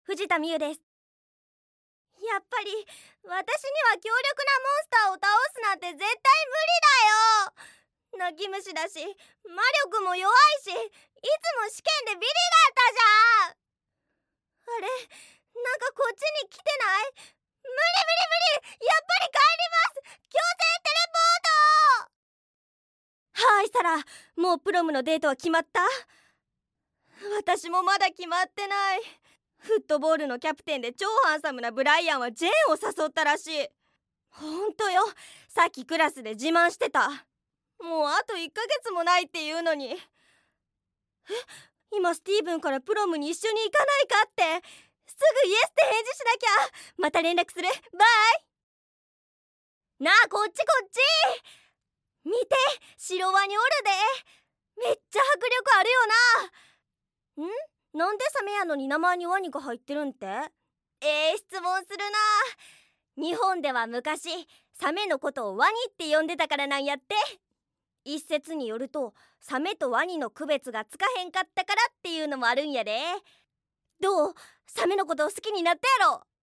藤田美優です。やっぱり私には強力なモンスターを倒すなんて絶対無理だよ。泣き虫だし魔力も弱いし、いつも試験でビリだったじゃん。あれ、なんかこっちに来てない？無理無理無理、やっぱり帰ります。強制テレポート。はーい、サラ、もうプロムのデートは決まった？私もまだ決まってない。フットボールのキャプテンで超ハンサムなブライアンはジェーンを誘ったらしい。ほんとよ、さっきクラスで自慢してた。もうあと1ヶ月もないっていうのに。今スティーブンからプロムに一緒に行かないかって。すぐイエスって返事しなきゃ。また連絡する。バイ。なあ、こっちこっち。見て、シロワニおるで。めっちゃ迫力あるよな。なんでサメやのに名前にワニが入ってるんて？質問するな。日本では昔サメのことをワニって呼んでたからなんやって。一説によるとサメとワニの区別がつかへんかったからっていうのもあるんやで。どう？サメのこと好きになったやろ？